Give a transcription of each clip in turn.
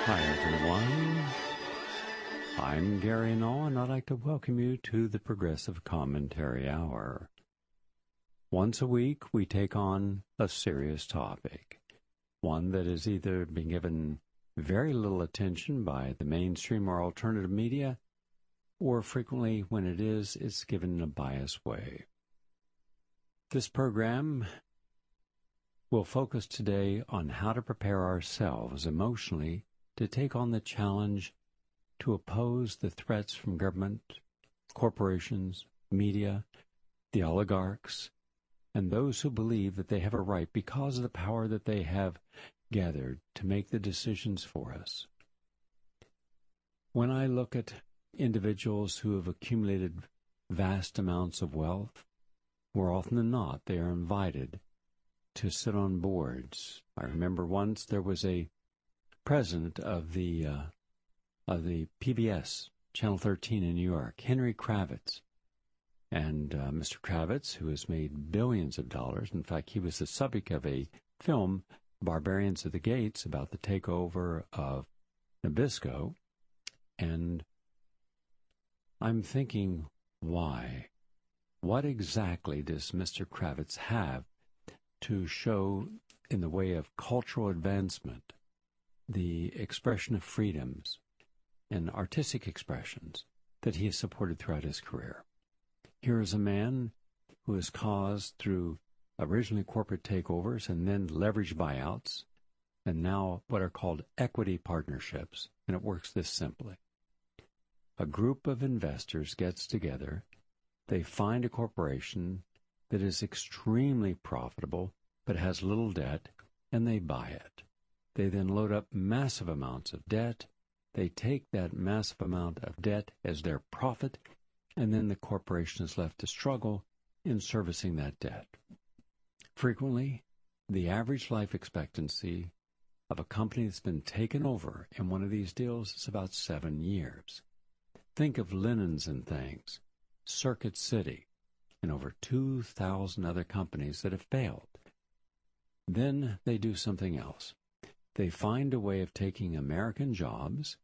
Hi, everyone. I'm Gary Null, and I'd like to welcome you to the Progressive Commentary Hour. Once a week, we take on a serious topic, one that has either been given very little attention by the mainstream or alternative media, or frequently, when it is, it's given in a biased way. This program will focus today on how to prepare ourselves emotionally to take on the challenge to oppose the threats from government, corporations, media, the oligarchs, and those who believe that they have a right because of the power that they have gathered to make the decisions for us. When I look at individuals who have accumulated vast amounts of wealth, more often than not, they are invited to sit on boards. I remember once there was a president of the PBS, Channel 13 in New York, Henry Kravitz. And Mr. Kravitz, who has made billions of dollars, in fact, he was the subject of a film, Barbarians of the Gates, about the takeover of Nabisco. And I'm thinking, why? What exactly does Mr. Kravitz have to show in the way of cultural advancement, the expression of freedoms and artistic expressions that he has supported throughout his career? Here is a man who has caused, through originally corporate takeovers and then leveraged buyouts, and now what are called equity partnerships, and it works this simply. A group of investors gets together, they find a corporation that is extremely profitable but has little debt, and they buy it. They then load up massive amounts of debt. They take that massive amount of debt as their profit, and then the corporation is left to struggle in servicing that debt. Frequently, the average life expectancy of a company that's been taken over in one of these deals is about 7 years. Think of Linens and Things, Circuit City, and over 2,000 other companies that have failed. Then they do something else. They find a way of taking American jobs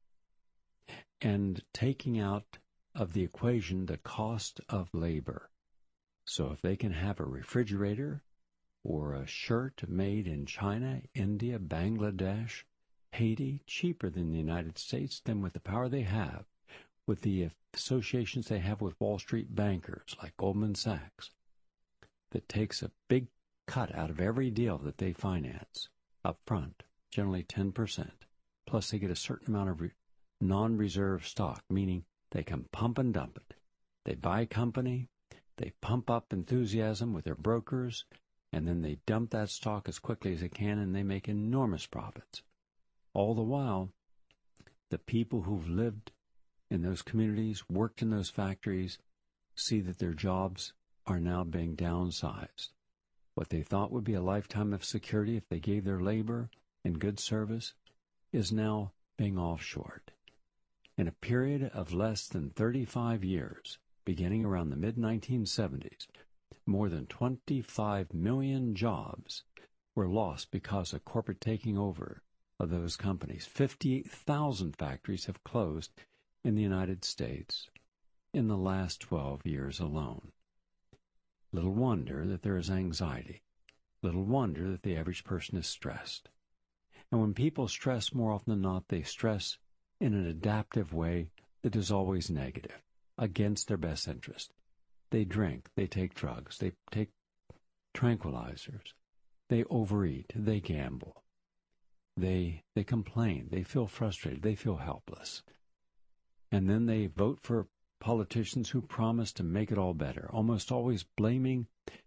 and taking out of the equation the cost of labor. So if they can have a refrigerator or a shirt made in China, India, Bangladesh, Haiti, cheaper than the United States, then with the power they have, with the associations they have with Wall Street bankers like Goldman Sachs, that takes a big cut out of every deal that they finance up front, generally 10%, plus they get a certain amount of non-reserve stock, meaning they can pump and dump it. They buy a company, they pump up enthusiasm with their brokers, and then they dump that stock as quickly as they can, and they make enormous profits. All the while, the people who've lived in those communities, worked in those factories, see that their jobs are now being downsized. What they thought would be a lifetime of security if they gave their labor and good service is now being offshored. In a period of less than 35 years, beginning around the mid-1970s, more than 25 million jobs were lost because of corporate taking over of those companies. 58,000 factories have closed in the United States in the last 12 years alone. Little wonder that there is anxiety. Little wonder that the average person is stressed. And when people stress, more often than not, they stress in an adaptive way that is always negative, against their best interest. They drink, they take drugs, they take tranquilizers, they overeat, they gamble, they complain, they feel frustrated, they feel helpless. And then they vote for politicians who promise to make it all better, almost always blaming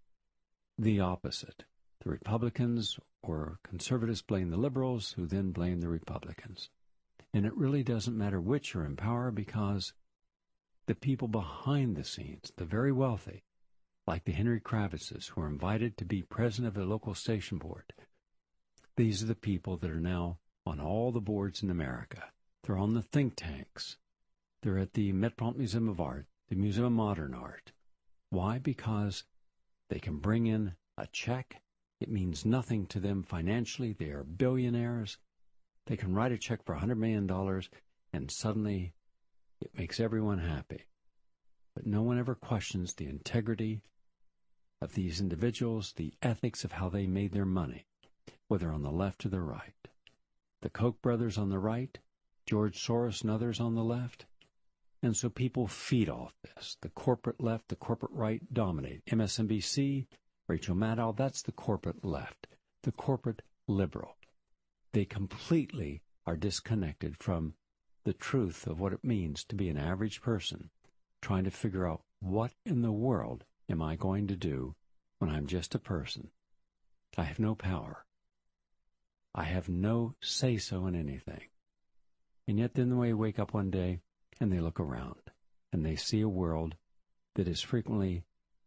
the opposite. The Republicans or conservatives blame the liberals, who then blame the Republicans. And it really doesn't matter which are in power, because the people behind the scenes, the very wealthy, like the Henry Kravitzes, who are invited to be president of a local station board, these are the people that are now on all the boards in America. They're on the think tanks. They're at the Metropolitan Museum of Art, the Museum of Modern Art. Why? Because they can bring in a check. It means nothing to them financially. They are billionaires. They can write a check for $100 million, and suddenly it makes everyone happy. But no one ever questions the integrity of these individuals, the ethics of how they made their money, whether on the left or the right. The Koch brothers on the right, George Soros and others on the left. And so people feed off this. The corporate left, the corporate right dominate. MSNBC, Rachel Maddow, that's the corporate left, the corporate liberal. They completely are disconnected from the truth of what it means to be an average person trying to figure out what in the world am I going to do when I'm just a person. I have no power. I have no say-so in anything. And yet then they wake up one day and they look around and they see a world that is frequently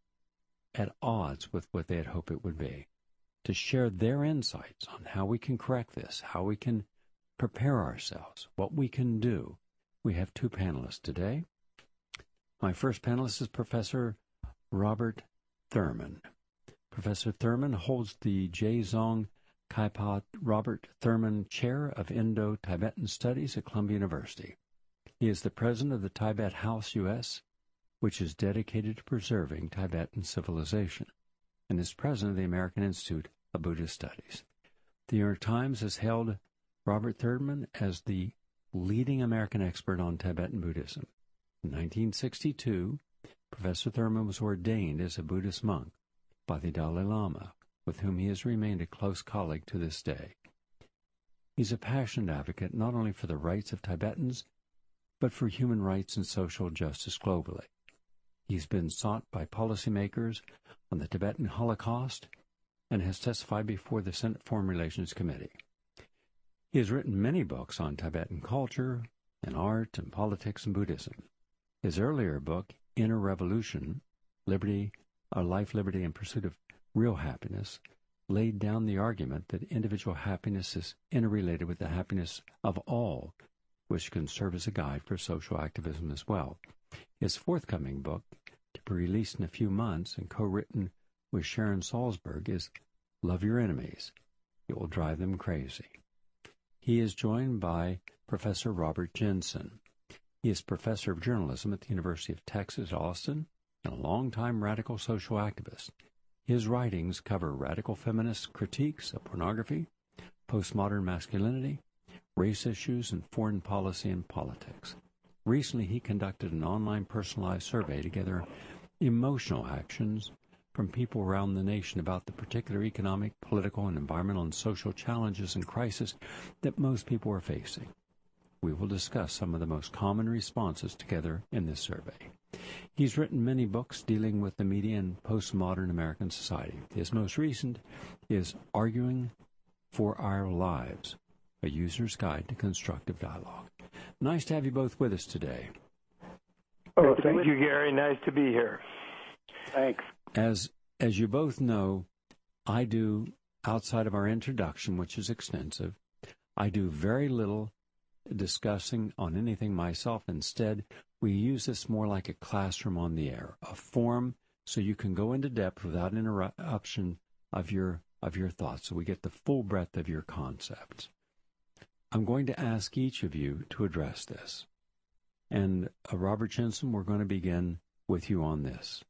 at odds with what they had hoped it would be. To share their insights on how we can correct this, how we can prepare ourselves, what we can do, we have two panelists today. My first panelist is Professor Robert Thurman. Professor Thurman holds the Jezong Kaipa Robert Thurman Chair of Indo-Tibetan Studies at Columbia University. He is the president of the Tibet House U.S., which is dedicated to preserving Tibetan civilization, and is president of the American Institute of Buddhist Studies. The New York Times has hailed Robert Thurman as the leading American expert on Tibetan Buddhism. In 1962, Professor Thurman was ordained as a Buddhist monk by the Dalai Lama, with whom he has remained a close colleague to this day. He's a passionate advocate not only for the rights of Tibetans, but for human rights and social justice globally. He's been sought by policymakers on the Tibetan Holocaust and has testified before the Senate Foreign Relations Committee. He has written many books on Tibetan culture and art and politics and Buddhism. His earlier book, Inner Revolution, Life, Liberty, and Pursuit of Real Happiness, laid down the argument that individual happiness is interrelated with the happiness of all, which can serve as a guide for social activism as well. His forthcoming book, to be released in a few months and co-written with Sharon Salzberg, is Love Your Enemies. It will drive them crazy. He is joined by Professor Robert Jensen. He is professor of journalism at the University of Texas at Austin and a longtime radical social activist. His writings cover radical feminist critiques of pornography, postmodern masculinity, race issues, and foreign policy and politics. Recently, he conducted an online personalized survey to gather emotional actions from people around the nation about the particular economic, political, and environmental and social challenges and crises that most people are facing. We will discuss some of the most common responses together in this survey. He's written many books dealing with the media and postmodern American society. His most recent is Arguing for Our Lives, a user's guide to constructive dialogue. Nice to have you both with us today. Oh, thank you, Gary. Nice to be here. Thanks. As you both know, I do, outside of our introduction, which is extensive, I do very little discussing on anything myself. Instead, we use this more like a classroom on the air, a forum so you can go into depth without interruption of your thoughts, so we get the full breadth of your concepts. I'm going to ask each of you to address this. And Robert Jensen, we're going to begin with you on this.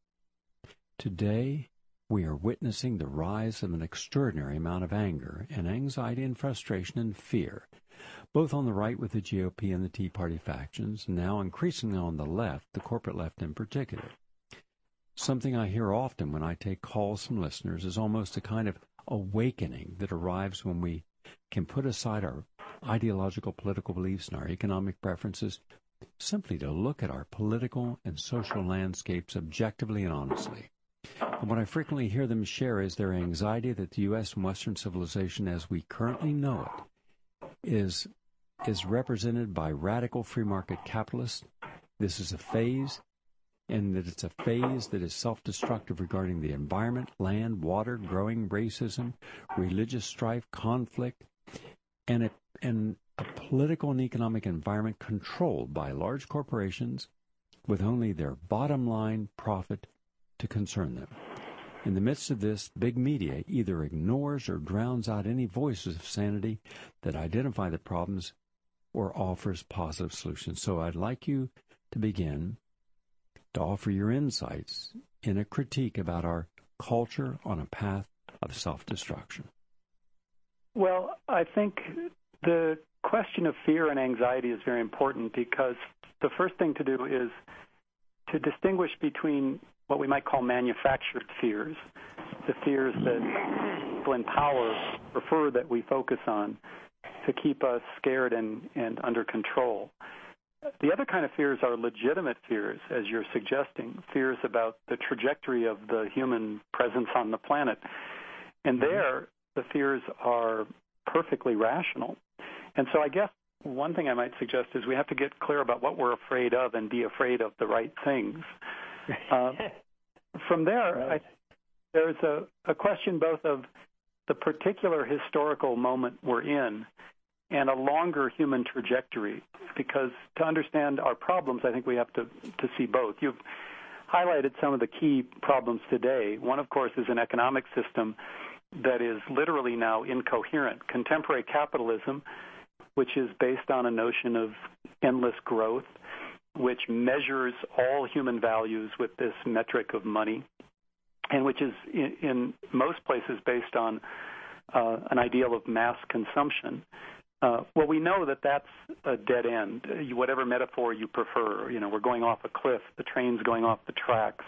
Today, we are witnessing the rise of an extraordinary amount of anger and anxiety and frustration and fear, both on the right with the GOP and the Tea Party factions, and now increasingly on the left, the corporate left in particular. Something I hear often when I take calls from listeners is almost a kind of awakening that arrives when we can put aside our ideological political beliefs and our economic preferences simply to look at our political and social landscapes objectively and honestly. And what I frequently hear them share is their anxiety that the U.S. and Western civilization as we currently know it is represented by radical free market capitalists. This is a phase, and that it's a phase that is self-destructive regarding the environment, land, water, growing racism, religious strife, conflict, and a political and economic environment controlled by large corporations with only their bottom line profit to concern them. In the midst of this, big media either ignores or drowns out any voices of sanity that identify the problems or offers positive solutions. So I'd like you to begin to offer your insights in a critique about our culture on a path of self-destruction. Well, I think the question of fear and anxiety is very important, because the first thing to do is to distinguish between what we might call manufactured fears, the fears that people in power prefer that we focus on to keep us scared and under control. The other kind of fears are legitimate fears, as you're suggesting, fears about the trajectory of the human presence on the planet. And there, the fears are perfectly rational. And so I guess one thing I might suggest is we have to get clear about what we're afraid of and be afraid of the right things. From there, there's a question both of the particular historical moment we're in and a longer human trajectory, because to understand our problems, I think we have to see both. You've highlighted some of the key problems today. One, of course, is an economic system that is literally now incoherent. Contemporary capitalism, which is based on a notion of endless growth, which measures all human values with this metric of money, and which is in most places based on an ideal of mass consumption. Well, we know that that's a dead end, whatever metaphor you prefer. You know, we're going off a cliff, the train's going off the tracks.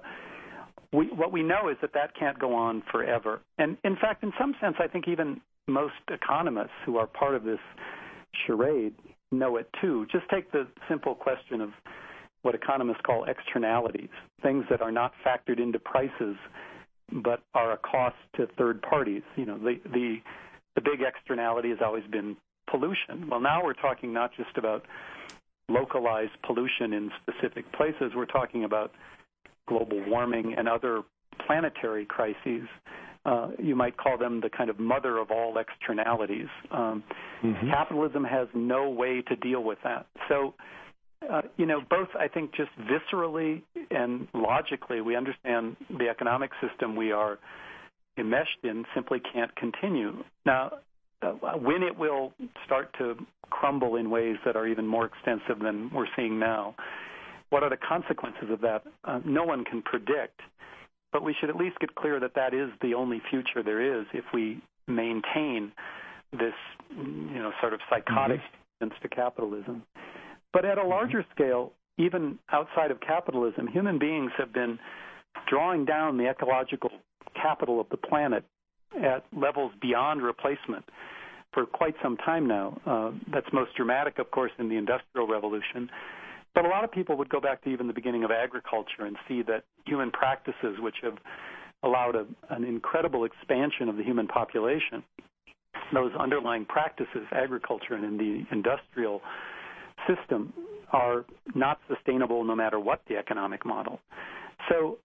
What we know is that can't go on forever. And in fact, in some sense, I think even most economists who are part of this charade know it too. Just take the simple question of what economists call externalities, things that are not factored into prices but are a cost to third parties. You know, the big externality has always been pollution. Well, now we're talking not just about localized pollution in specific places. We're talking about global warming and other planetary crises. You might call them the kind of mother of all externalities. Capitalism has no way to deal with that. So, both, I think, just viscerally and logically, we understand the economic system we are enmeshed in simply can't continue. Now, when it will start to crumble in ways that are even more extensive than we're seeing now, what are the consequences of that? No one can predict. But we should at least get clear that is the only future there is if we maintain this, sort of psychotic sense to capitalism. But at a larger scale, even outside of capitalism, human beings have been drawing down the ecological capital of the planet at levels beyond replacement for quite some time now. That's most dramatic, of course, in the Industrial Revolution. But a lot of people would go back to even the beginning of agriculture and see that human practices, which have allowed an incredible expansion of the human population, those underlying practices, agriculture and in the industrial system, are not sustainable no matter what the economic model. So,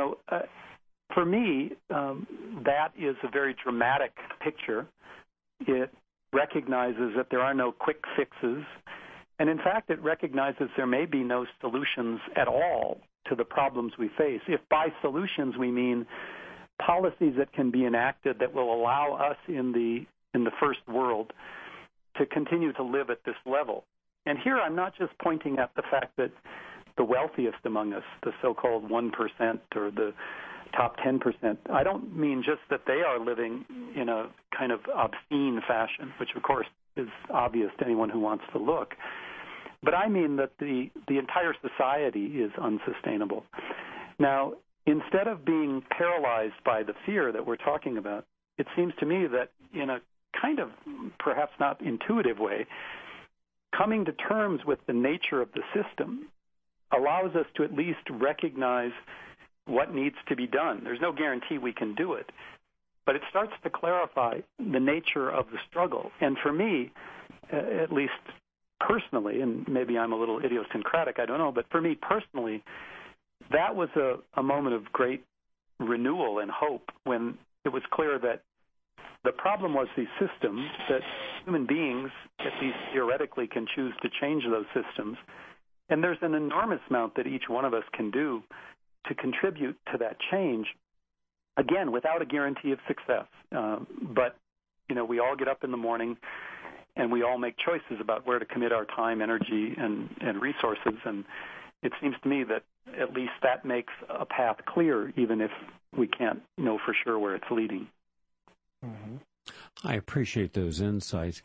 for me, that is a very dramatic picture. It recognizes that there are no quick fixes. And in fact, it recognizes there may be no solutions at all to the problems we face. If by solutions we mean policies that can be enacted that will allow us in the first world to continue to live at this level. And here I'm not just pointing at the fact that the wealthiest among us, the so-called 1% or the top 10%, I don't mean just that they are living in a kind of obscene fashion, which of course is obvious to anyone who wants to look. But I mean that the entire society is unsustainable. Now, instead of being paralyzed by the fear that we're talking about, it seems to me that in a kind of perhaps not intuitive way, coming to terms with the nature of the system allows us to at least recognize what needs to be done. There's no guarantee we can do it, but it starts to clarify the nature of the struggle. And for me, at least personally, and maybe I'm a little idiosyncratic, I don't know, but for me personally, that was a moment of great renewal and hope when it was clear that the problem was these systems, that human beings, at least theoretically, can choose to change those systems. And there's an enormous amount that each one of us can do to contribute to that change. again, without a guarantee of success. But, we all get up in the morning and we all make choices about where to commit our time, energy, and resources. And it seems to me that at least that makes a path clear, even if we can't know for sure where it's leading. Mm-hmm. I appreciate those insights.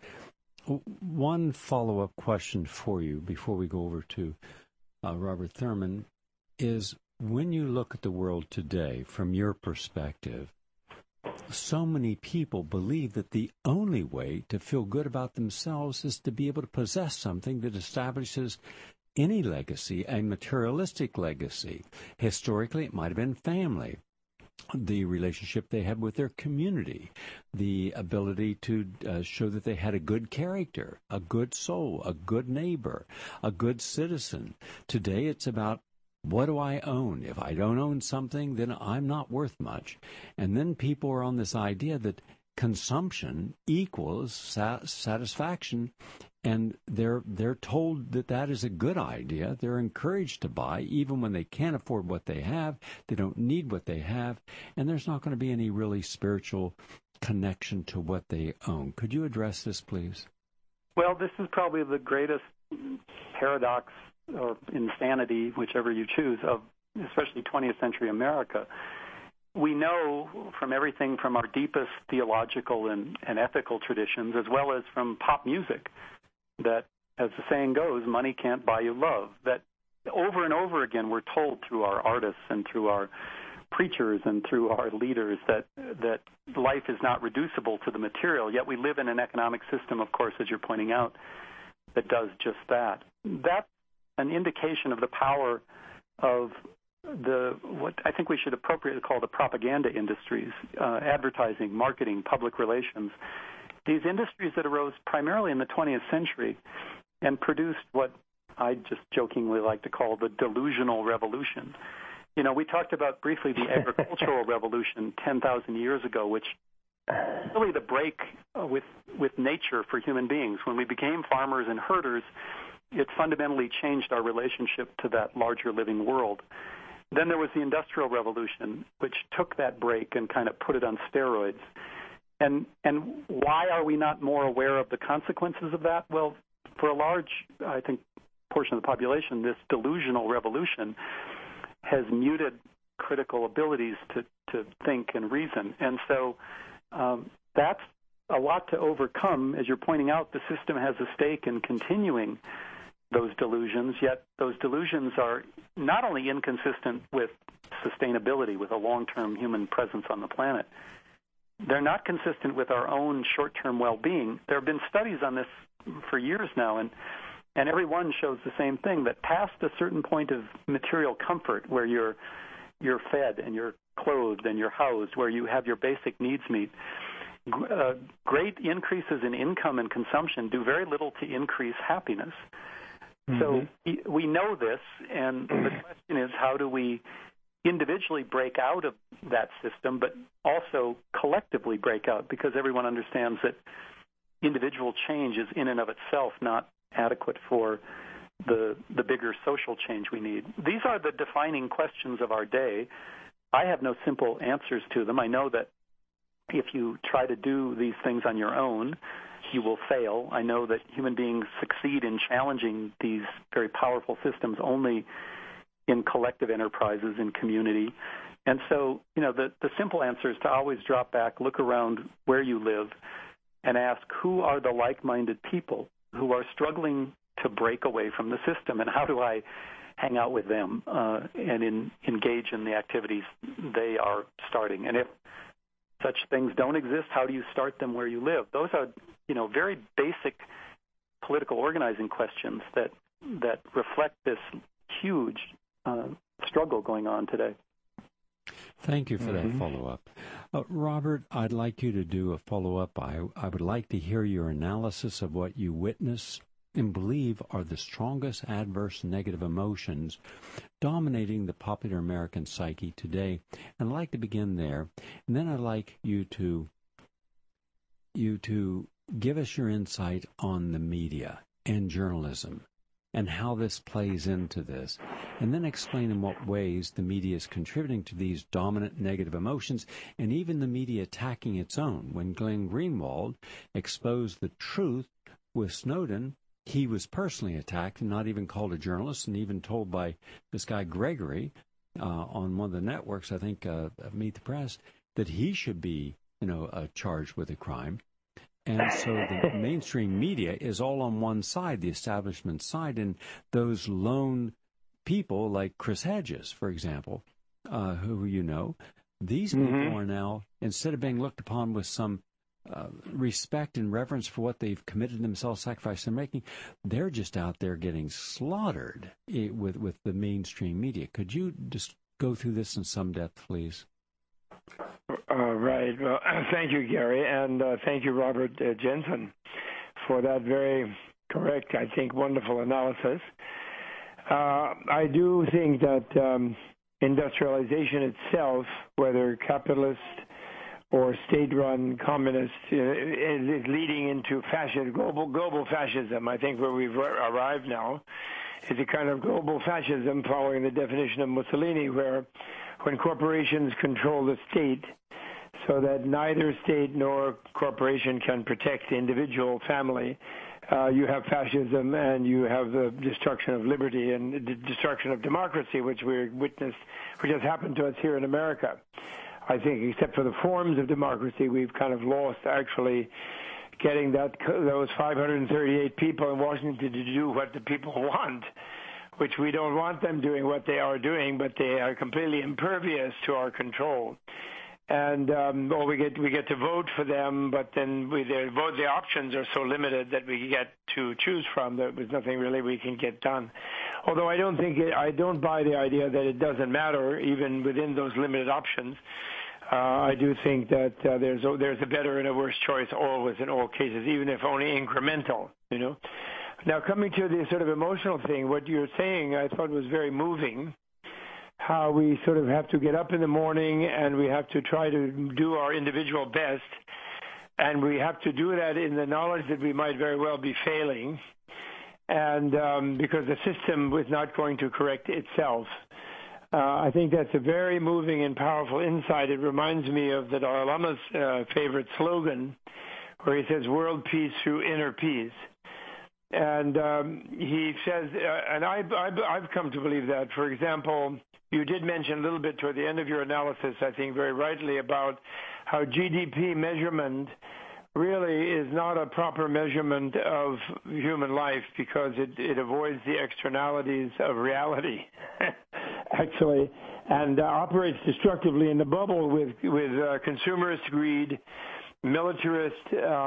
One follow-up question for you before we go over to Robert Thurman is, when you look at the world today from your perspective, so many people believe that the only way to feel good about themselves is to be able to possess something that establishes any legacy, a materialistic legacy. Historically, it might have been family, the relationship they had with their community, the ability to show that they had a good character, a good soul, a good neighbor, a good citizen. Today, it's about, what do I own? If I don't own something, then I'm not worth much. And then people are on this idea that consumption equals satisfaction, and they're told that that is a good idea. They're encouraged to buy, even when they can't afford what they have. They don't need what they have, and there's not going to be any really spiritual connection to what they own. Could you address this, please? Well, this is probably the greatest paradox or insanity, whichever you choose, of especially 20th century America. We know from everything from our deepest theological and ethical traditions, as well as from pop music, that, as the saying goes, money can't buy you love. That over and over again we're told through our artists and through our preachers and through our leaders that life is not reducible to the material, yet we live in an economic system, of course, as you're pointing out, that does just that. That's an indication of the power of what I think we should appropriately call the propaganda industries, advertising, marketing, public relations. These industries that arose primarily in the 20th century and produced what I just jokingly like to call the delusional revolution. We talked about briefly the agricultural revolution 10,000 years ago, which really the break with nature for human beings. When we became farmers and herders, it fundamentally changed our relationship to that larger living world. Then there was the Industrial Revolution, which took that break and kind of put it on steroids. And why are we not more aware of the consequences of that? Well, for a large, I think, portion of the population, this delusional revolution has muted critical abilities to think and reason. And so that's a lot to overcome. As you're pointing out, the system has a stake in continuing those delusions, yet those delusions are not only inconsistent with sustainability, with a long-term human presence on the planet, they're not consistent with our own short-term well-being. There have been studies on this for years now, and every one shows the same thing, that past a certain point of material comfort where you're fed and you're clothed and you're housed, where you have your basic needs met, great increases in income and consumption do very little to increase happiness. Mm-hmm. So we know this, and the question is, how do we individually break out of that system, but also collectively break out? Because everyone understands that individual change is in and of itself not adequate for the bigger social change we need. These are the defining questions of our day. I have no simple answers to them. I know that if you try to do these things on your own, you will fail. I know that human beings succeed in challenging these very powerful systems only in collective enterprises, in community. And so, the simple answer is to always drop back, look around where you live, and ask, who are the like-minded people who are struggling to break away from the system, and how do I hang out with them and engage in the activities they are starting? And if such things don't exist, how do you start them where you live? Those are, very basic political organizing questions that reflect this huge struggle going on today. Thank you for that follow-up. Robert, I'd like you to do a follow-up. I would like to hear your analysis of what you witness and believe are the strongest adverse negative emotions dominating the popular American psyche today. And I'd like to begin there. And then I'd like you to give us your insight on the media and journalism and how this plays into this, and then explain in what ways the media is contributing to these dominant negative emotions, and even the media attacking its own. When Glenn Greenwald exposed the truth with Snowden, he was personally attacked and not even called a journalist, and even told by this guy Gregory on one of the networks, I think Meet the Press, that he should be, charged with a crime. And so the mainstream media is all on one side, the establishment side, and those lone people like Chris Hedges, for example, who these people are now, instead of being looked upon with some respect and reverence for what they've committed themselves, sacrifice they're making, they're just out there getting slaughtered with the mainstream media. Could you just go through this in some depth, please? Right. Well, thank you, Gary, and thank you, Robert Jensen, for that very correct, I think, wonderful analysis. I do think that industrialization itself, whether capitalist or state-run communist, is leading into fascism, global fascism. I think where we've arrived now is a kind of global fascism following the definition of Mussolini, where when corporations control the state so that neither state nor corporation can protect the individual family, you have fascism and you have the destruction of liberty and the destruction of democracy, which we witnessed, which has happened to us here in America. I think except for the forms of democracy, we've kind of lost actually getting those 538 people in Washington to do what the people want, which we don't want them doing what they are doing, but they are completely impervious to our control. And we get to vote for them, but then the options are so limited that we get to choose from. There's nothing really we can get done. Although I don't buy the idea that it doesn't matter even within those limited options. I do think that there's a better and a worse choice always in all cases, even if only incremental. Now coming to the sort of emotional thing, what you're saying I thought was very moving. How we sort of have to get up in the morning and we have to try to do our individual best, and we have to do that in the knowledge that we might very well be failing, and because the system was not going to correct itself. I think that's a very moving and powerful insight. It reminds me of the Dalai Lama's favorite slogan, where he says, "World peace through inner peace." And he says, and I've come to believe that. For example, you did mention a little bit toward the end of your analysis, I think very rightly, about how GDP measurement really is not a proper measurement of human life because it avoids the externalities of reality, actually, and operates destructively in the bubble with consumerist greed, militarist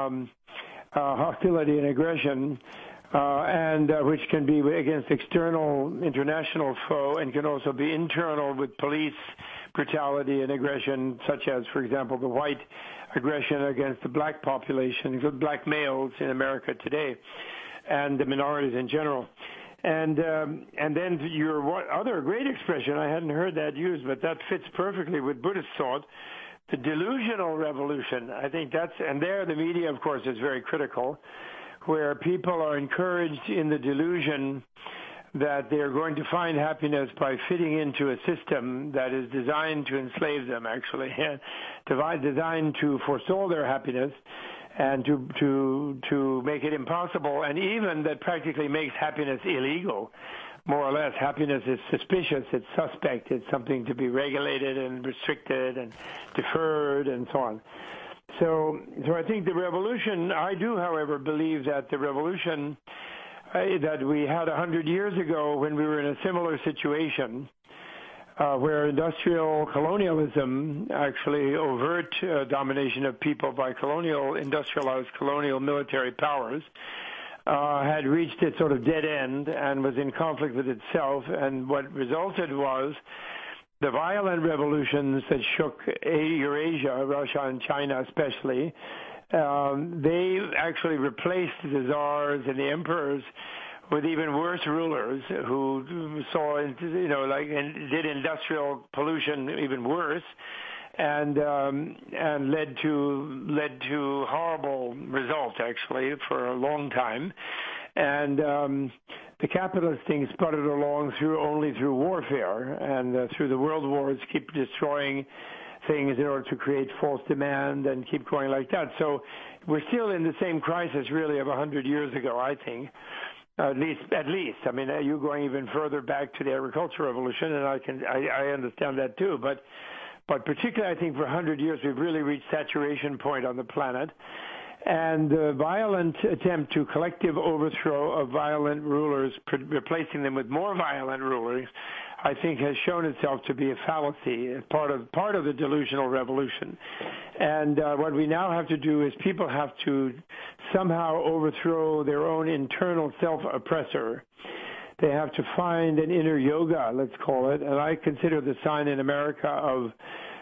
hostility and aggression, and which can be against external international foe and can also be internal with police brutality and aggression, such as, for example, the white aggression against the black population, the black males in America today, and the minorities in general. And then your other great expression, I hadn't heard that used, but that fits perfectly with Buddhist thought, the delusional revolution. I think and there the media, of course, is very critical, where people are encouraged in the delusion that they're going to find happiness by fitting into a system that is designed to enslave them, actually, designed to forestall their happiness and to make it impossible, and even that practically makes happiness illegal. More or less, happiness is suspicious, it's suspect, it's something to be regulated and restricted and deferred and so on. So I think the revolution, I do, however, believe that the revolution that we had 100 years ago when we were in a similar situation, where industrial colonialism, actually overt domination of people by industrialized colonial military powers, had reached its sort of dead end and was in conflict with itself. And what resulted was the violent revolutions that shook Eurasia, Russia and China especially. They actually replaced the czars and the emperors with even worse rulers who saw, and did industrial pollution even worse, and led to horrible results actually for a long time. And the capitalist thing sputtered along only through warfare, and through the world wars keep destroying things in order to create false demand and keep going like that. So we're still in the same crisis really of 100 years ago, I think. At least. I mean, you're going even further back to the agricultural revolution, and I understand that too. But particularly, I think for 100 years we've really reached saturation point on the planet, and the violent attempt to collective overthrow of violent rulers, replacing them with more violent rulers, I think has shown itself to be a fallacy, part of the delusional revolution. And what we now have to do is people have to somehow overthrow their own internal self-oppressor. They have to find an inner yoga, let's call it, and I consider the sign in America of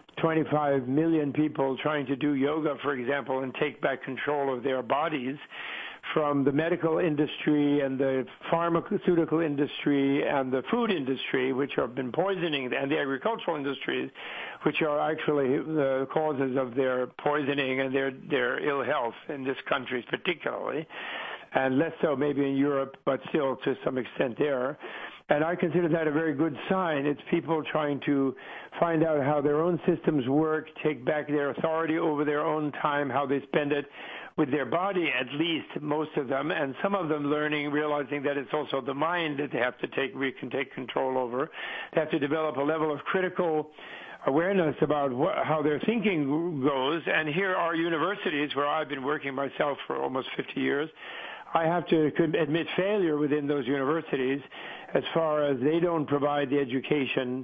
25 million people trying to do yoga, for example, and take back control of their bodies from the medical industry and the pharmaceutical industry and the food industry, which have been poisoning, and the agricultural industries, which are actually the causes of their poisoning and their ill health in this country particularly, and less so maybe in Europe, but still to some extent there. And I consider that a very good sign. It's people trying to find out how their own systems work, take back their authority over their own time, how they spend it with their body, at least, most of them, and some of them realizing that it's also the mind that they have to take control over. They have to develop a level of critical awareness about how their thinking goes. And here are universities where I've been working myself for almost 50 years. I have to admit failure within those universities as far as they don't provide the education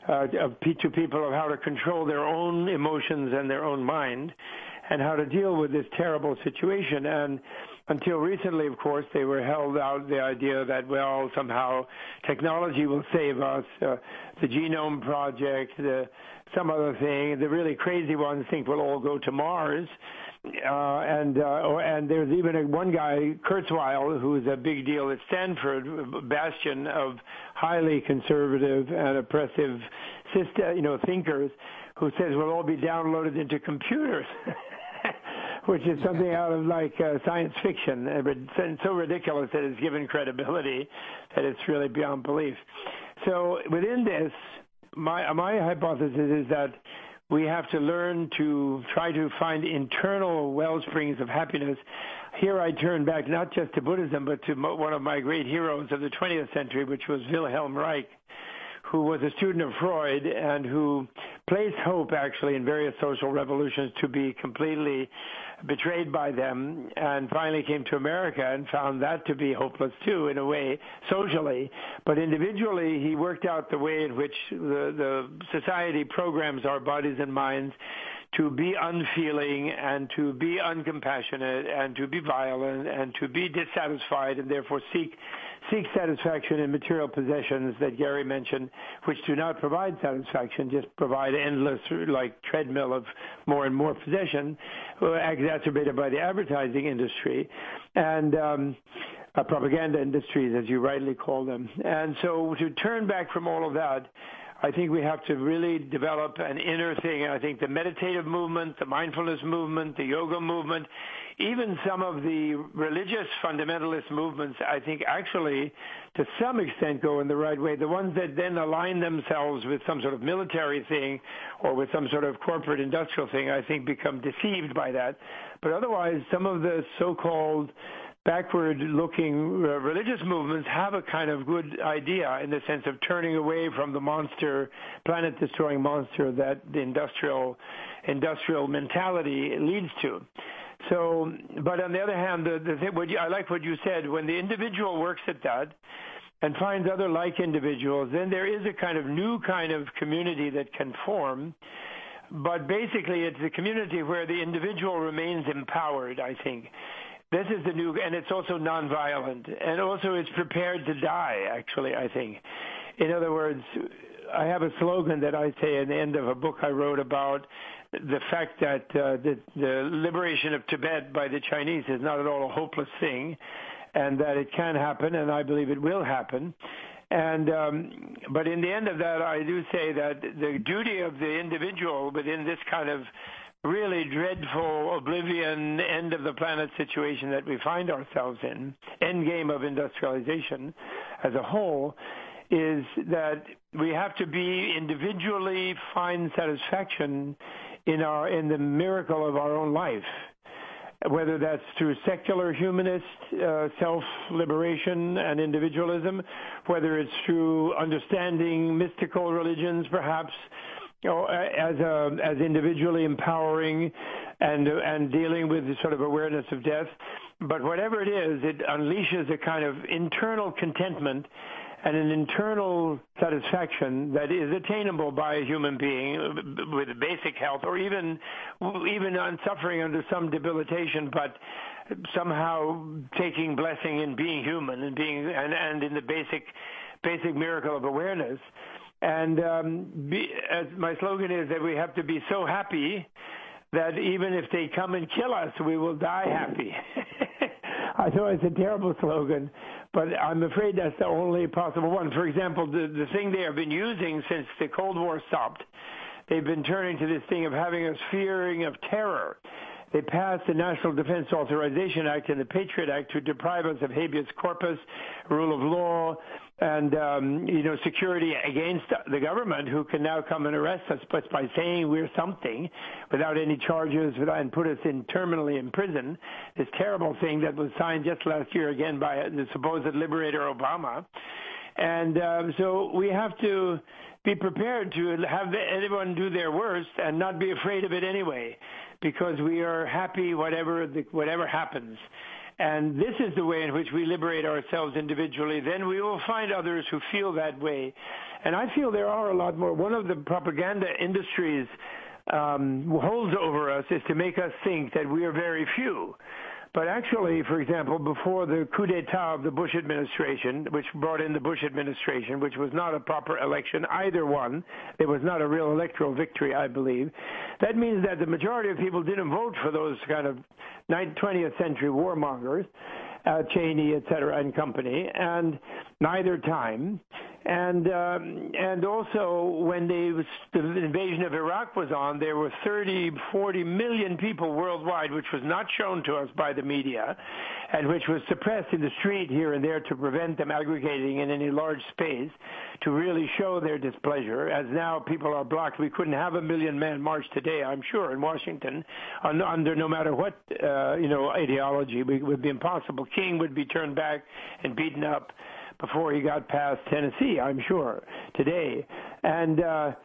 to people of how to control their own emotions and their own mind and how to deal with this terrible situation. And until recently, of course, they were held out the idea that, well, somehow technology will save us, the Genome Project, some other thing. The really crazy ones think we'll all go to Mars. And there's even one guy, Kurzweil, who's a big deal at Stanford, bastion of highly conservative and oppressive thinkers, who says we'll all be downloaded into computers, which is something out of like science fiction, and so ridiculous that it's given credibility that it's really beyond belief. So within this, my hypothesis is that we have to learn to try to find internal well springs of happiness. Here I turn back not just to Buddhism, but to one of my great heroes of the 20th century, which was Wilhelm Reich, who was a student of Freud and who placed hope, actually, in various social revolutions to be completely betrayed by them, and finally came to America and found that to be hopeless, too, in a way, socially. But individually, he worked out the way in which the society programs our bodies and minds to be unfeeling and to be uncompassionate and to be violent and to be dissatisfied and therefore seek satisfaction in material possessions that Gary mentioned, which do not provide satisfaction, just provide endless, like, treadmill of more and more possession, exacerbated by the advertising industry and propaganda industries, as you rightly call them. And so to turn back from all of that, I think we have to really develop an inner thing. And I think the meditative movement, the mindfulness movement, the yoga movement, even some of the religious fundamentalist movements, I think actually to some extent go in the right way. The ones that then align themselves with some sort of military thing or with some sort of corporate industrial thing, I think become deceived by that. But otherwise, some of the so-called backward-looking religious movements have a kind of good idea in the sense of turning away from the monster, planet-destroying monster that the industrial mentality leads to. So, but on the other hand, I like what you said. When the individual works at that and finds other like individuals, then there is a kind of new kind of community that can form. But basically, it's a community where the individual remains empowered, I think. This is the new, and it's also nonviolent, and also it's prepared to die, actually, I think. In other words, I have a slogan that I say at the end of a book I wrote about the fact that the liberation of Tibet by the Chinese is not at all a hopeless thing, and that it can happen, and I believe it will happen. And but in the end of that, I do say that the duty of the individual within this kind of really dreadful oblivion, end of the planet situation that we find ourselves in, end game of industrialization as a whole, is that we have to be individually find satisfaction in the miracle of our own life, whether that's through secular humanist self-liberation and individualism, whether it's through understanding mystical religions, perhaps, as individually empowering and dealing with the sort of awareness of death. But whatever it is, it unleashes a kind of internal contentment and an internal satisfaction that is attainable by a human being with basic health, or even on suffering under some debilitation, but somehow taking blessing in being human and being and in the basic miracle of awareness. And as my slogan is, that we have to be so happy that even if they come and kill us, we will die happy. I know it's a terrible slogan, but I'm afraid that's the only possible one. For example, the thing they have been using since the Cold War stopped, they've been turning to this thing of having us fearing of terror. They passed the National Defense Authorization Act and the Patriot Act to deprive us of habeas corpus, rule of law, and security against the government, who can now come and arrest us but by saying we're something without any charges and put us terminally in prison. This terrible thing that was signed just last year again by the supposed liberator Obama. And so we have to be prepared to have anyone do their worst and not be afraid of it anyway, because we are happy whatever happens. And this is the way in which we liberate ourselves individually. Then we will find others who feel that way. And I feel there are a lot more. One of the propaganda industries holds over us is to make us think that we are very few. But actually, for example, before the coup d'etat of the Bush administration, which brought in the Bush administration, which was not a proper election, either one, there was not a real electoral victory, I believe. That means that the majority of people didn't vote for those kind of 20th century warmongers, Cheney, et cetera, and company, and neither time. And also when the invasion of Iraq was on, there were 40 million people worldwide, which was not shown to us by the media, and which was suppressed in the street here and there to prevent them aggregating in any large space to really show their displeasure. As now people are blocked. We couldn't have a 1 million man march today, I'm sure, in Washington under no matter what ideology. It would be impossible. King would be turned back and beaten up before he got past Tennessee, I'm sure, today. And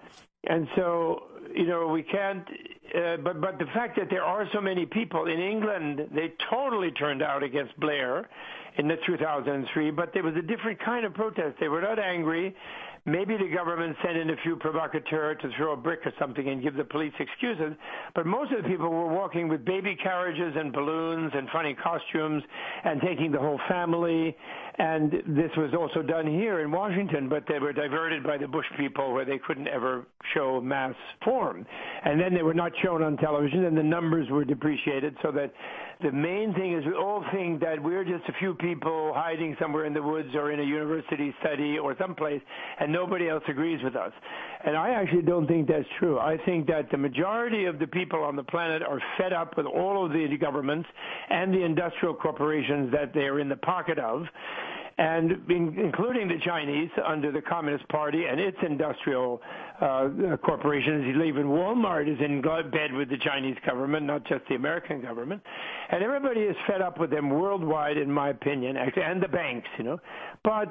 so, we can't, but the fact that there are so many people in England, they totally turned out against Blair in the 2003, but there was a different kind of protest. They were not angry. Maybe the government sent in a few provocateurs to throw a brick or something and give the police excuses, but most of the people were walking with baby carriages and balloons and funny costumes and taking the whole family. And this was also done here in Washington, but they were diverted by the Bush people where they couldn't ever show mass form. And then they were not shown on television, and the numbers were depreciated, so that the main thing is we all think that we're just a few people hiding somewhere in the woods or in a university study or someplace, and nobody else agrees with us. And I actually don't think that's true. I think that the majority of the people on the planet are fed up with all of the governments and the industrial corporations that they're in the pocket of, and including the Chinese under the Communist Party and its industrial corporations. Even Walmart is in bed with the Chinese government, not just the American government. And everybody is fed up with them worldwide, in my opinion, actually, and the banks, But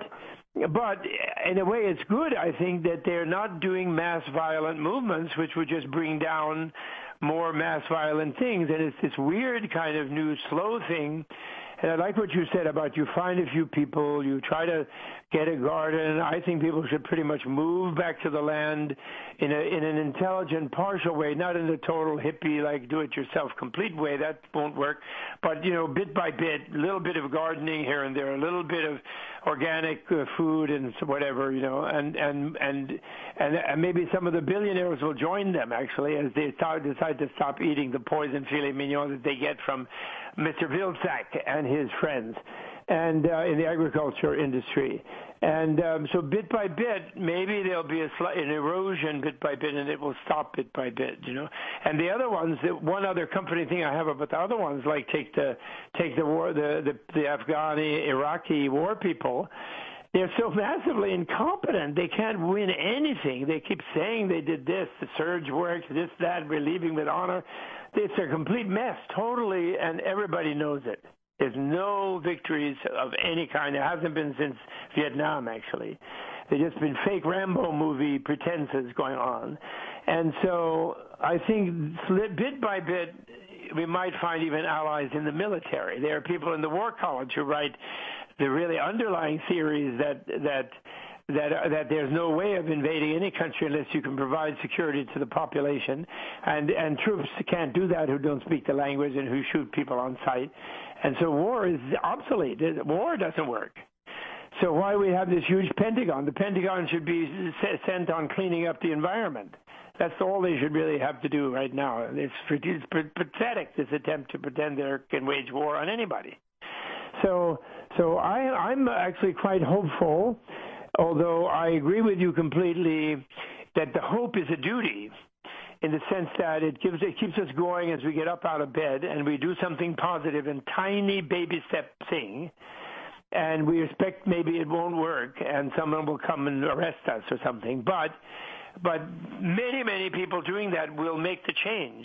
in a way, it's good, I think, that they're not doing mass violent movements, which would just bring down more mass violent things. And it's this weird kind of new slow thing. And I like what you said about you find a few people, you try to get a garden. I think people should pretty much move back to the land in an intelligent, partial way, not in a total hippie, like do-it-yourself complete way. That won't work. But, bit by bit, a little bit of gardening here and there, a little bit of organic food and whatever, and maybe some of the billionaires will join them, actually, as they decide to stop eating the poison filet mignon that they get from Mr. Vilsack and his friends. and in the agriculture industry. And so bit by bit, maybe there'll be an erosion bit by bit, and it will stop bit by bit, And the other ones, one other comforting thing I have about the other ones, like take the war, the Afghani, Iraqi war people. They're so massively incompetent. They can't win anything. They keep saying they did this, the surge works, this, that, we're leaving with honor. It's a complete mess, totally, and everybody knows it. There's no victories of any kind. There hasn't been since Vietnam, actually. There's just been fake Rambo movie pretenses going on. And so I think bit by bit, we might find even allies in the military. There are people in the War College who write the really underlying theories that there's no way of invading any country unless you can provide security to the population, and troops can't do that who don't speak the language and who shoot people on sight. And so war is obsolete. War doesn't work. So why we have this huge Pentagon? The Pentagon should be sent on cleaning up the environment. That's all they should really have to do right now. It's pathetic, this attempt to pretend they can wage war on anybody. So I'm actually quite hopeful, although I agree with you completely that the hope is a duty, in the sense that it keeps us going as we get up out of bed and we do something positive and tiny baby step thing, and we expect maybe it won't work and someone will come and arrest us or something. But many people doing that will make the change,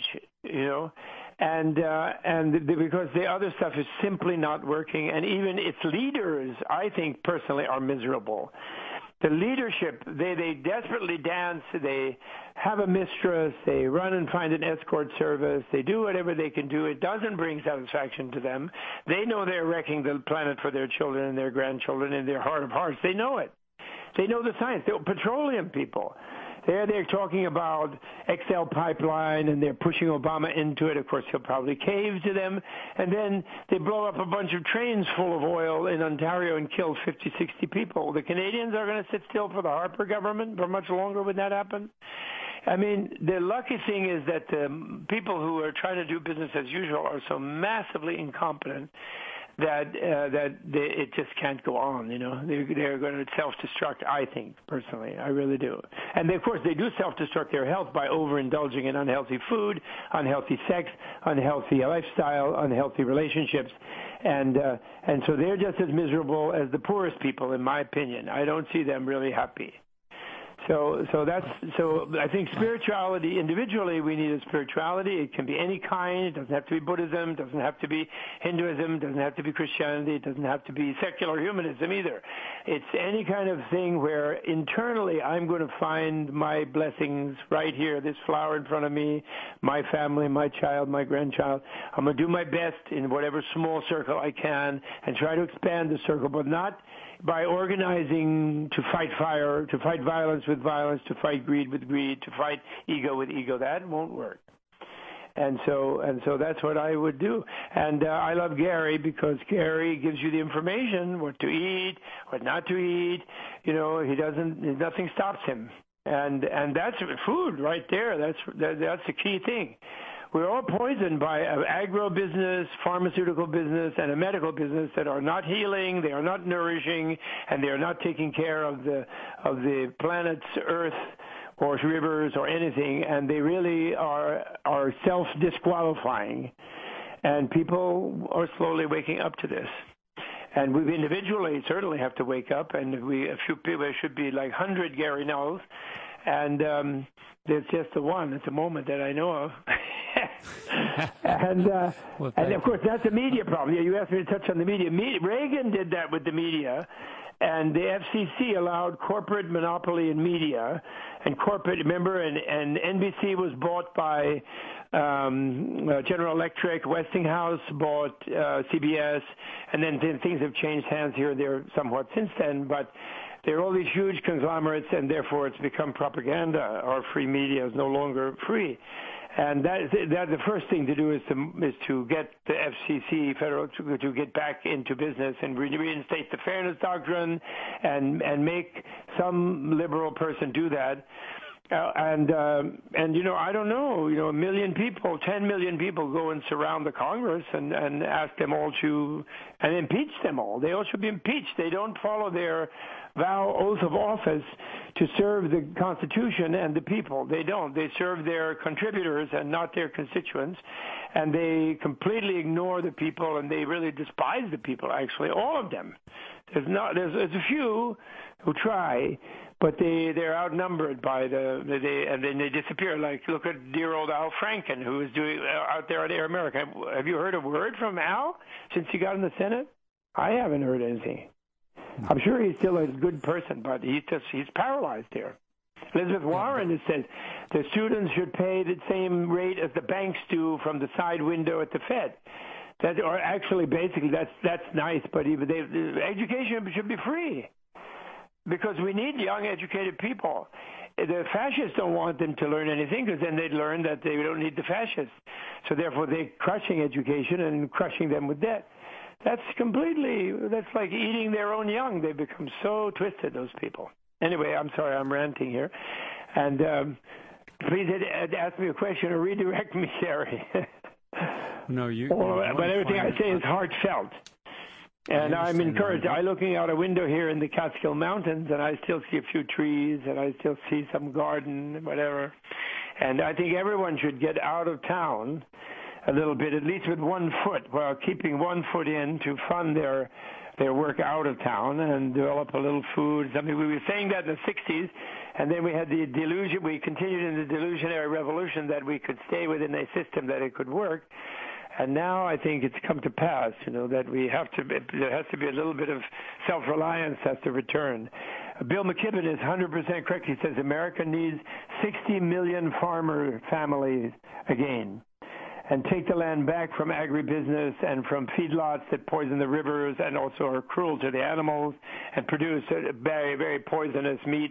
and because the other stuff is simply not working, and even its leaders, I think personally, are miserable. The leadership, they desperately dance, they have a mistress, they run and find an escort service, they do whatever they can do. It doesn't bring satisfaction to them. They know they're wrecking the planet for their children and their grandchildren in their heart of hearts. They know it. They know the science. They're petroleum people. They're talking about XL pipeline, and they're pushing Obama into it. Of course, he'll probably cave to them. And then they blow up a bunch of trains full of oil in Ontario and kill 50, 60 people. The Canadians are going to sit still for the Harper government for much longer when that happens. I mean, the lucky thing is that the people who are trying to do business as usual are so massively incompetent that it just can't go on. They're going to self-destruct. I think personally, I really do. And of course, they do self-destruct their health by overindulging in unhealthy food, unhealthy sex, unhealthy lifestyle, unhealthy relationships, and so they're just as miserable as the poorest people, in my opinion. I don't see them really happy. So I think spirituality, individually we need a spirituality. It can be any kind. It doesn't have to be Buddhism, doesn't have to be Hinduism, doesn't have to be Christianity, it doesn't have to be secular humanism either. It's any kind of thing where internally I'm going to find my blessings right here, this flower in front of me, my family, my child, my grandchild. I'm going to do my best in whatever small circle I can and try to expand the circle, but not by organizing to fight fire, to fight violence with violence, to fight greed with greed, to fight ego with ego. That won't work. And so that's what I would do. And I love Gary because Gary gives you the information, what to eat, what not to eat. Nothing stops him. And that's food right there. That's the key thing. We're all poisoned by an agro business, pharmaceutical business, and a medical business that are not healing, they are not nourishing, and they are not taking care of the planet's earth or rivers or anything, and they really are self-disqualifying. And people are slowly waking up to this. And we individually certainly have to wake up, and a few people should be like 100 Gary Knowles, and there's just the one at the moment that I know of. And of course, that's a media problem. Yeah, you asked me to touch on the media. Reagan did that with the media, and the FCC allowed corporate monopoly in media, and corporate, remember, and NBC was bought by General Electric, Westinghouse bought CBS, and then things have changed hands here and there somewhat since then, but there are all these huge conglomerates, and therefore it's become propaganda. Our free media is no longer free. And that the first thing to do is to get the FCC federal to get back into business and reinstate the fairness doctrine, and make some liberal person do that. And I don't know, 1 million people, 10 million people go and surround the Congress and ask them all and impeach them all. They all should be impeached. They don't follow their oath of office to serve the Constitution and the people. They don't. They serve their contributors and not their constituents. And they completely ignore the people, and they really despise the people, actually, all of them. There's a few who try, but they're outnumbered by and then they disappear. Like, look at dear old Al Franken, who is doing out there at Air America. Have you heard a word from Al since he got in the Senate? I haven't heard anything. I'm sure he's still a good person, but he's paralyzed here. Elizabeth Warren has said the students should pay the same rate as the banks do from the side window at the Fed. Or actually, basically, that's nice, but even the education should be free, because we need young, educated people. The fascists don't want them to learn anything, because then they'd learn that they don't need the fascists. So therefore, they're crushing education and crushing them with debt. That's like eating their own young. They become so twisted, those people. Anyway, I'm sorry, I'm ranting here. And please ask me a question or redirect me, Gary. No, but everything I say is heartfelt. And I'm encouraged. I'm looking out a window here in the Catskill Mountains, and I still see a few trees, and I still see some garden, whatever. And I think everyone should get out of town a little bit, at least with 1 foot, while keeping 1 foot in to fund their work out of town and develop a little food. I mean, we were saying that in the 60s, and then we had the delusion. We continued in the delusionary revolution that we could stay within a system, that it could work. And now I think it's come to pass, that there has to be a little bit of self-reliance has to return. Bill McKibben is 100% correct. He says America needs 60 million farmer families again, and take the land back from agribusiness and from feedlots that poison the rivers and also are cruel to the animals and produce very, very poisonous meat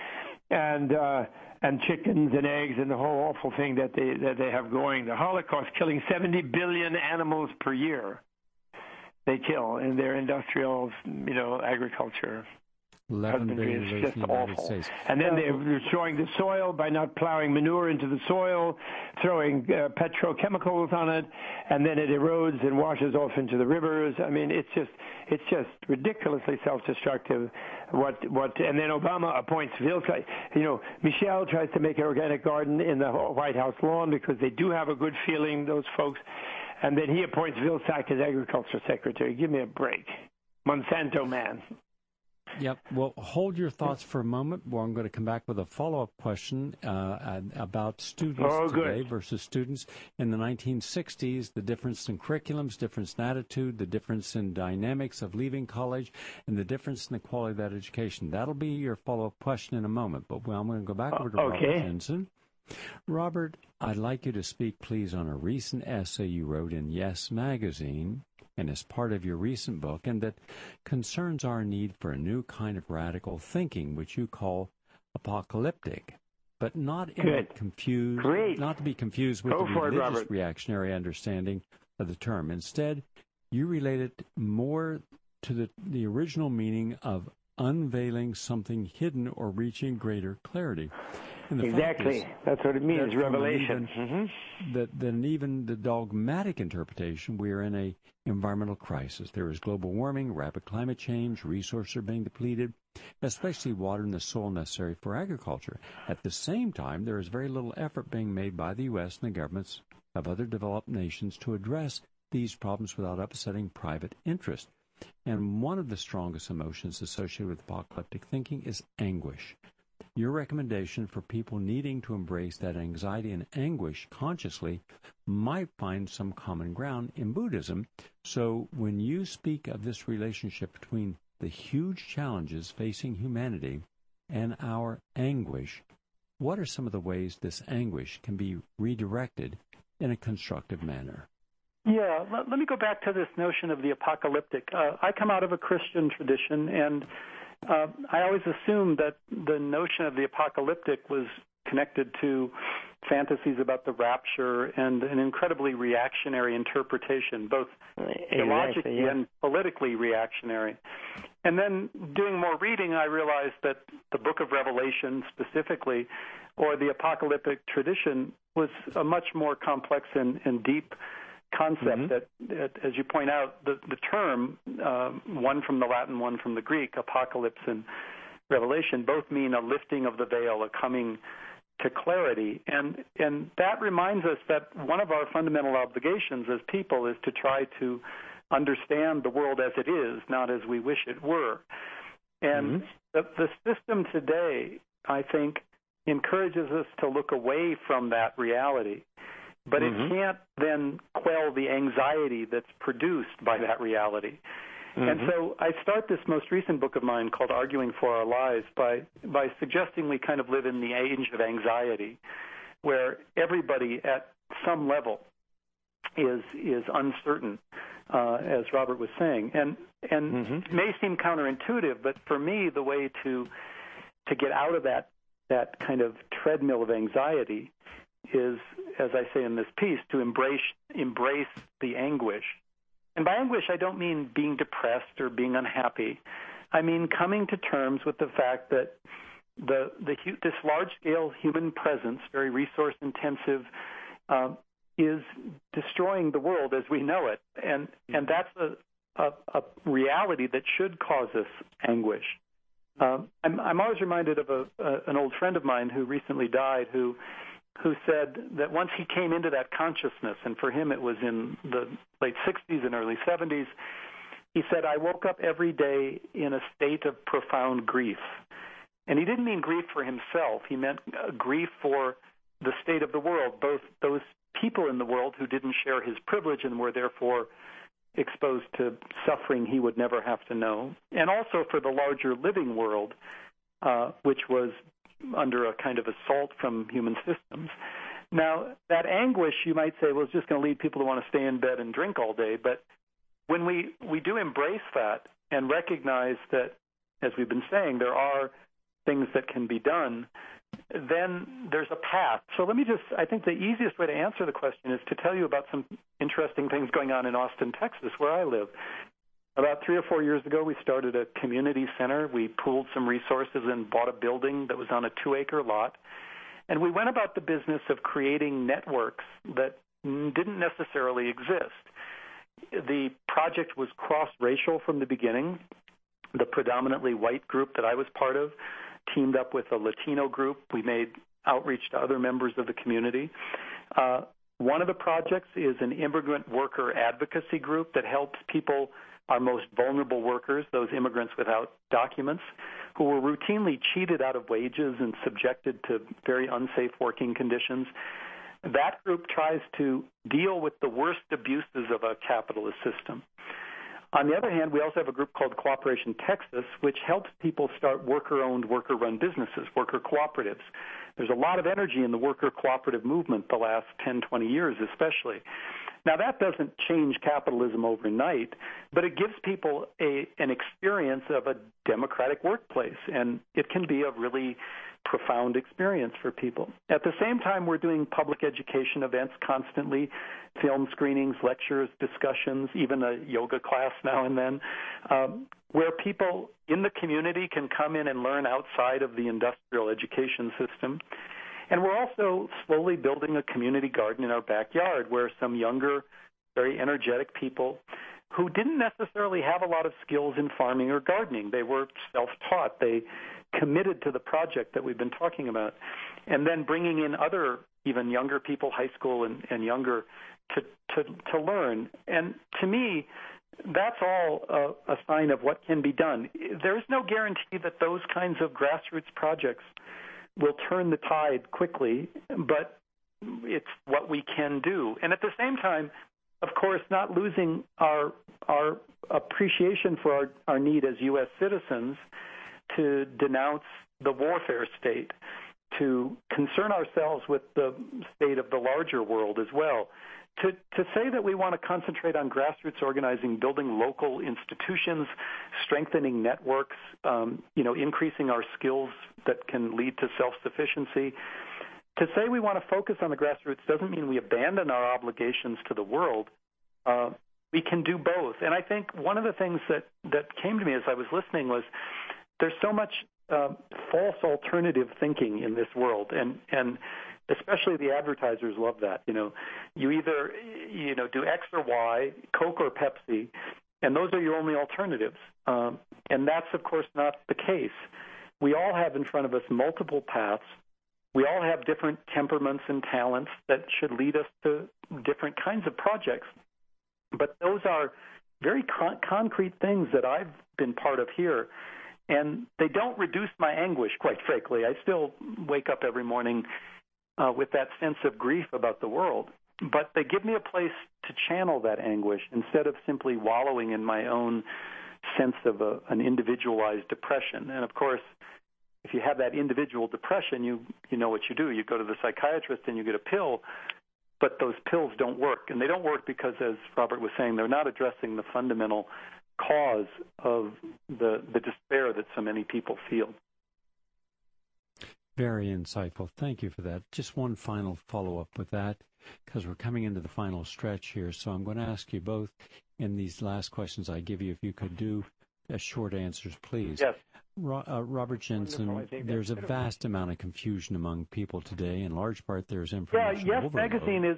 and chickens and eggs and the whole awful thing that they have going. The Holocaust, killing 70 billion animals per year, they kill in their industrial, agriculture. 11 billion is just in the United awful. States. And then they're destroying the soil by not plowing manure into the soil, throwing petrochemicals on it, and then it erodes and washes off into the rivers. I mean, it's just ridiculously self-destructive. And then Obama appoints Vilsack. Michelle tries to make an organic garden in the White House lawn because they do have a good feeling, those folks. And then he appoints Vilsack as agriculture secretary. Give me a break. Monsanto man. Yep. Well, hold your thoughts for a moment. Well, I'm going to come back with a follow-up question about students today versus students in the 1960s, the difference in curriculums, difference in attitude, the difference in dynamics of leaving college, and the difference in the quality of that education. That'll be your follow-up question in a moment. But I'm going to go back over to Robert Jensen. Robert, I'd like you to speak, please, on a recent essay you wrote in Yes Magazine, and as part of your recent book, and that concerns our need for a new kind of radical thinking, which you call apocalyptic, but not to be confused with the religious reactionary understanding of the term. Instead, you relate it more to the original meaning of unveiling something hidden or reaching greater clarity. Exactly. That's what it means, revelation. Than even the dogmatic interpretation, we are in a environmental crisis. There is global warming, rapid climate change, resources are being depleted, especially water and the soil necessary for agriculture. At the same time, there is very little effort being made by the U.S. and the governments of other developed nations to address these problems without upsetting private interest. And one of the strongest emotions associated with apocalyptic thinking is anguish. Your recommendation for people needing to embrace that anxiety and anguish consciously might find some common ground in Buddhism. So when you speak of this relationship between the huge challenges facing humanity and our anguish, what are some of the ways this anguish can be redirected in a constructive manner? Yeah, let me go back to this notion of the apocalyptic. I come out of a Christian tradition, and I always assumed that the notion of the apocalyptic was connected to fantasies about the rapture and an incredibly reactionary interpretation, both theologically and politically reactionary. And then doing more reading, I realized that the book of Revelation specifically, or the apocalyptic tradition, was a much more complex and deep concept that, as you point out, the term, one from the Latin, one from the Greek, apocalypse and Revelation, both mean a lifting of the veil, a coming to clarity. And that reminds us that one of our fundamental obligations as people is to try to understand the world as it is, not as we wish it were. And the system today, I think, encourages us to look away from that reality. But it can't then quell the anxiety that's produced by that reality. And so I start this most recent book of mine called Arguing for Our Lives by suggesting we kind of live in the age of anxiety, where everybody at some level is uncertain, as Robert was saying. And it may seem counterintuitive, but for me, the way to get out of that kind of treadmill of anxiety is, as I say in this piece, to embrace the anguish. And by anguish, I don't mean being depressed or being unhappy. I mean coming to terms with the fact that this large-scale human presence, very resource-intensive, is destroying the world as we know it. And that's a reality that should cause us anguish. I'm always reminded of an old friend of mine who recently died, who said that once he came into that consciousness, and for him it was in the late 60s and early 70s, he said, I woke up every day in a state of profound grief. And he didn't mean grief for himself. He meant grief for the state of the world, both those people in the world who didn't share his privilege and were therefore exposed to suffering he would never have to know, and also for the larger living world, which was under a kind of assault from human systems. Now, that anguish, you might say, well, it's just going to lead people to want to stay in bed and drink all day. But when we do embrace that and recognize that, as we've been saying, there are things that can be done, then there's a path. So I think the easiest way to answer the question is to tell you about some interesting things going on in Austin, Texas, where I live. About 3 or 4 years ago, we started a community center. We pooled some resources and bought a building that was on a 2-acre lot. And we went about the business of creating networks that didn't necessarily exist. The project was cross-racial from the beginning. The predominantly white group that I was part of teamed up with a Latino group. We made outreach to other members of the community. One of the projects is an immigrant worker advocacy group that helps people, our most vulnerable workers, those immigrants without documents, who were routinely cheated out of wages and subjected to very unsafe working conditions. That group tries to deal with the worst abuses of a capitalist system. On the other hand, we also have a group called Cooperation Texas, which helps people start worker-owned, worker-run businesses, worker cooperatives. There's a lot of energy in the worker cooperative movement the last 10, 20 years especially. Now, that doesn't change capitalism overnight, but it gives people an experience of a democratic workplace, and it can be a really profound experience for people. At the same time, we're doing public education events constantly, film screenings, lectures, discussions, even a yoga class now and then, where people in the community can come in and learn outside of the industrial education system. And we're also slowly building a community garden in our backyard where some younger, very energetic people who didn't necessarily have a lot of skills in farming or gardening. They were self-taught. They committed to the project that we've been talking about. And then bringing in other, even younger people, high school and younger, to learn. And to me, that's all a sign of what can be done. There's no guarantee that those kinds of grassroots projects will turn the tide quickly, but it's what we can do. And at the same time, of course, not losing our appreciation for our need as U.S. citizens to denounce the warfare state, to concern ourselves with the state of the larger world as well, to say that we want to concentrate on grassroots organizing, building local institutions, strengthening networks, increasing our skills that can lead to self-sufficiency. to say we want to focus on the grassroots doesn't mean we abandon our obligations to the world. We can do both. And I think one of the things that came to me as I was listening was there's so much false alternative thinking in this world, and especially the advertisers love that. You either do X or Y, Coke or Pepsi, and those are your only alternatives. And that's, of course, not the case. We all have in front of us multiple paths. We all have different temperaments and talents that should lead us to different kinds of projects. But those are very concrete things that I've been part of here. And they don't reduce my anguish, quite frankly. I still wake up every morning with that sense of grief about the world. But they give me a place to channel that anguish instead of simply wallowing in my own sense of an individualized depression. And, of course, if you have that individual depression, you know what you do. You go to the psychiatrist and you get a pill, but those pills don't work. And they don't work because, as Robert was saying, they're not addressing the fundamental cause of the despair that so many people feel. Very insightful. Thank you for that. Just one final follow-up with that, because we're coming into the final stretch here. So I'm going to ask you both in these last questions I give you, if you could do short answers, please. Yes. Robert Jensen, there's a vast amount of confusion among people today. In large part, there's information Yes overload. Magazine is.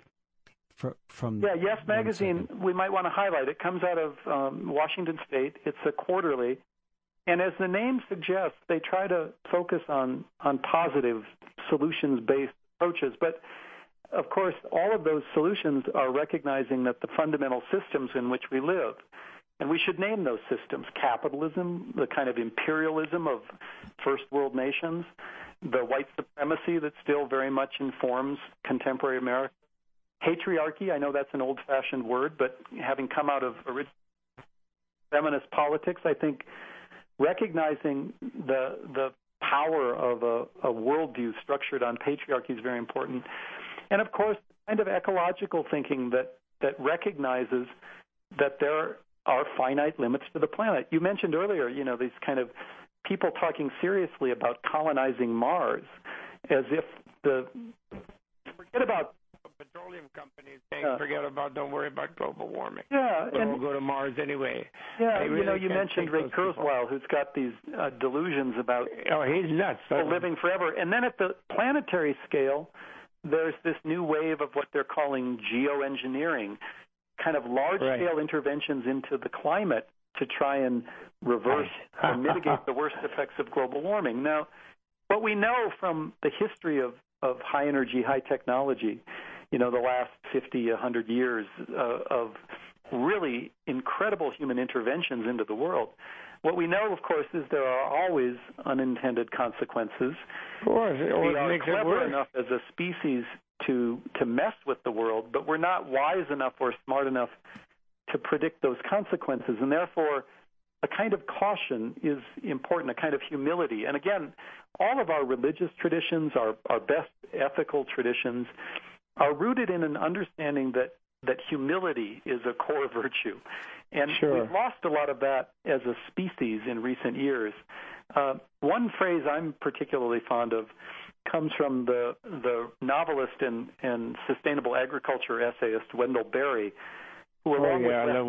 Yes Magazine, we might want to highlight. It comes out of Washington State. It's a quarterly. And as the name suggests, they try to focus on positive solutions-based approaches. But, of course, all of those solutions are recognizing that the fundamental systems in which we live, and we should name those systems: capitalism, the kind of imperialism of first world nations, the white supremacy that still very much informs contemporary America, patriarchy. I know that's an old-fashioned word, but having come out of feminist politics, I think recognizing the power of a worldview structured on patriarchy is very important. And, of course, kind of ecological thinking that recognizes that there are finite limits to the planet. You mentioned earlier, these kind of people talking seriously about colonizing Mars, as if forget about petroleum companies saying, don't worry about global warming. Yeah. We'll go to Mars anyway. Yeah, you mentioned Ray Kurzweil, who's got these delusions about he's nuts. Living forever. And then at the planetary scale, there's this new wave of what they're calling geoengineering, kind of large-scale interventions into the climate to try and reverse or mitigate the worst effects of global warming. Now, what we know from the history of high energy, high technology, the last 50, 100 years of really incredible human interventions into the world. What we know, of course, is there are always unintended consequences. Of course. We are clever enough as a species to mess with the world, but we're not wise enough or smart enough to predict those consequences. And therefore, a kind of caution is important, a kind of humility. And again, all of our religious traditions, our best ethical traditions, are rooted in an understanding that humility is a core virtue. And we've lost a lot of that as a species in recent years. One phrase I'm particularly fond of comes from the novelist and sustainable agriculture essayist Wendell Berry, who along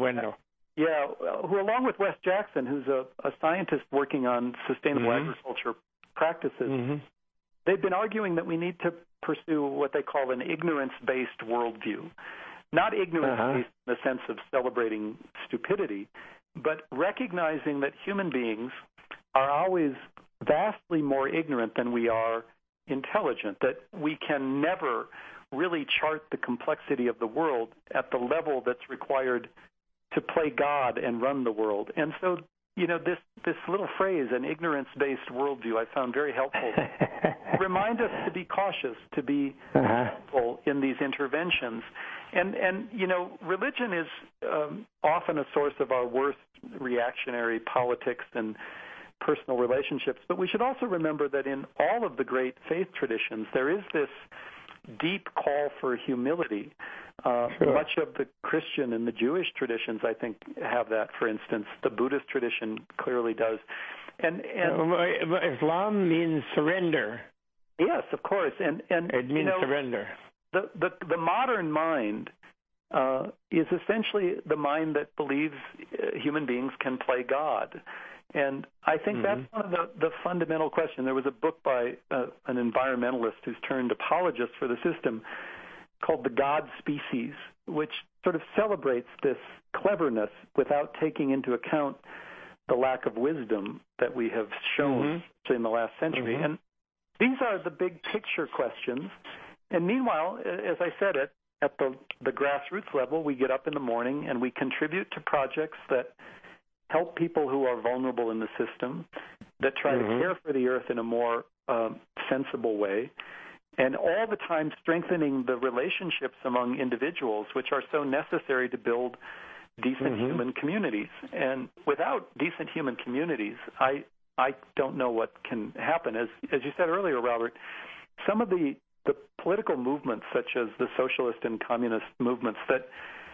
with Wes Jackson, who's a scientist working on sustainable agriculture practices, they've been arguing that we need to pursue what they call an ignorance-based worldview. Not ignorance-based in the sense of celebrating stupidity, but recognizing that human beings are always vastly more ignorant than we are intelligent, that we can never really chart the complexity of the world at the level that's required to play God and run the world. And so, this little phrase, an ignorance-based worldview, I found very helpful. Remind us to be cautious, to be helpful in these interventions. And religion is often a source of our worst reactionary politics and personal relationships. But we should also remember that in all of the great faith traditions, there is this deep call for humility. Much of the Christian and the Jewish traditions, I think, have that, for instance. The Buddhist tradition clearly does. And Islam means surrender. Yes, of course, and it means surrender. The modern mind is essentially the mind that believes human beings can play God. And I think that's one of the fundamental questions. There was a book by an environmentalist who's turned apologist for the system called The God Species, which sort of celebrates this cleverness without taking into account the lack of wisdom that we have shown in the last century. And these are the big picture questions. And meanwhile, as I said, at the grassroots level, we get up in the morning and we contribute to projects that help people who are vulnerable in the system, that try to care for the earth in a more sensible way, and all the time strengthening the relationships among individuals, which are so necessary to build decent human communities. And without decent human communities, I don't know what can happen. As you said earlier, Robert, some of the political movements, such as the socialist and communist movements that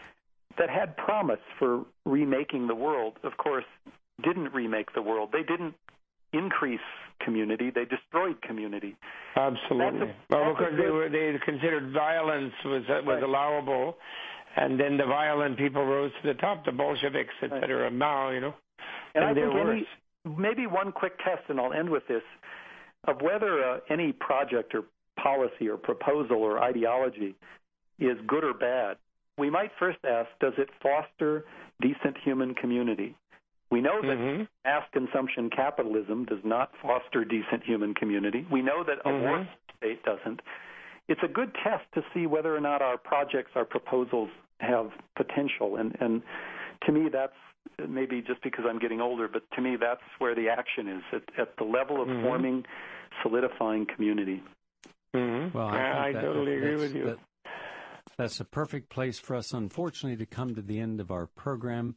had promise for remaking the world, of course, didn't remake the world. They didn't increase community. They destroyed community. Absolutely. Because they considered violence was allowable, and then the violent people rose to the top, the Bolsheviks, etc. Now, and I think maybe one quick test, and I'll end with this, of whether any project or policy or proposal or ideology is good or bad. We might first ask, does it foster decent human community? We know that mass consumption capitalism does not foster decent human community. We know that a war state doesn't. It's a good test to see whether or not our projects, our proposals have potential. And to me, that's maybe just because I'm getting older, but to me, that's where the action is, at the level of forming, solidifying community. Well, I totally agree with you. That's a perfect place for us, unfortunately, to come to the end of our program.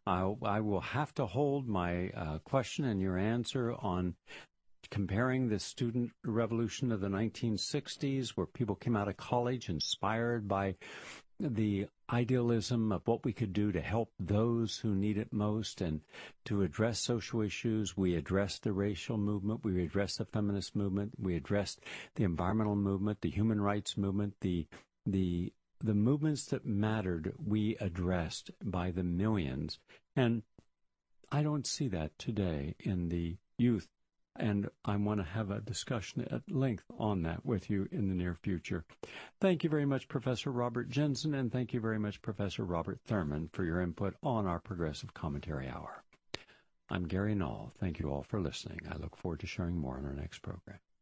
I will have to hold my question and your answer on comparing the student revolution of the 1960s, where people came out of college inspired by the idealism of what we could do to help those who need it most and to address social issues. We addressed the racial movement. We addressed the feminist movement. We addressed the environmental movement, the human rights movement, the movements that mattered, we addressed by the millions. And I don't see that today in the youth. And I want to have a discussion at length on that with you in the near future. Thank you very much, Professor Robert Jensen, and thank you very much, Professor Robert Thurman, for your input on our Progressive Commentary Hour. I'm Gary Null. Thank you all for listening. I look forward to sharing more on our next program.